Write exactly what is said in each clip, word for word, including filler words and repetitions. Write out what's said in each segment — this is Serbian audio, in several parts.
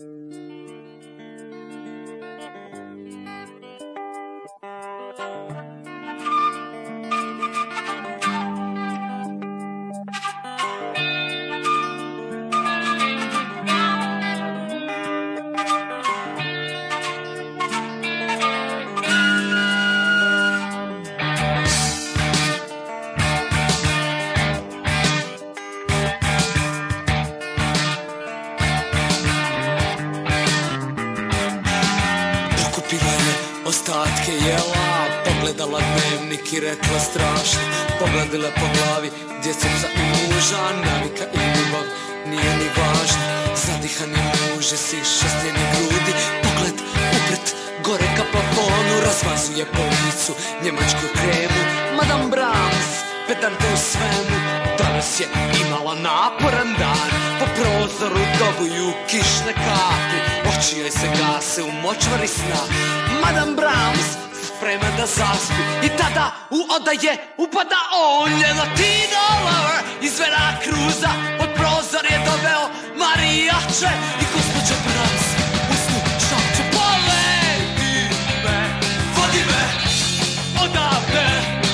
Ostatke jela, pogledala dnevnik i rekla strašno. Pogledala po glavi djeca i muža, navika i ljubav nije ni važna. Zadihani muže siše stjeni grudi, pogled upret gore ka plafonu. Razmazuje po licu njemačku kremu. Madame Brahms, pedanta u svemu, danas je imala naporan dan. Po prozoru dobuju kišne kapi, oči joj se gase u močvari sna. Madame Brahms sprema da zaspi i tada u odaje upada on. Je Latino lover iz Veracruza, od prozor je doveo marijače. I gospođa Brahms usnu šapće: povedi me, vodi me odavde,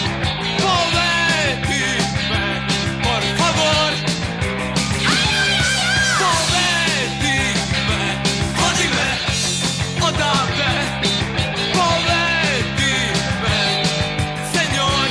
povedi me, por favor. Povedi me, vodi me odavde, povedi me, senjor.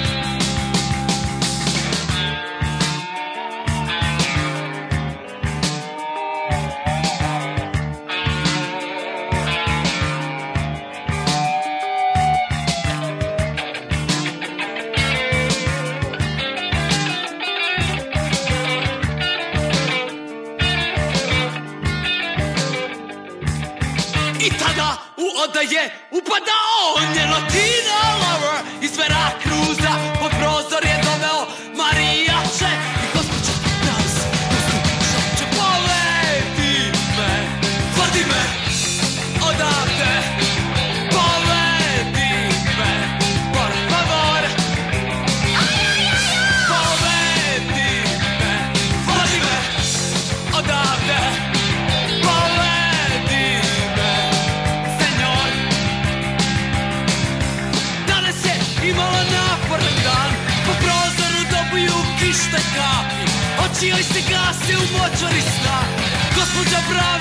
I tada u odaje upada on. Je Latino lover iz Veracruza, pod prozor je doveo marijače. I gospođa Brahms usnu šapće: povedi me, vodi me odavde, povedi me, por favor. Povedi me, vodi me odavde, povedi me, senjor. Danas je imala naporan dan, po prozoru dobuju kišne kapi, oči joj se gase u močvari sna. Gospođa Brahms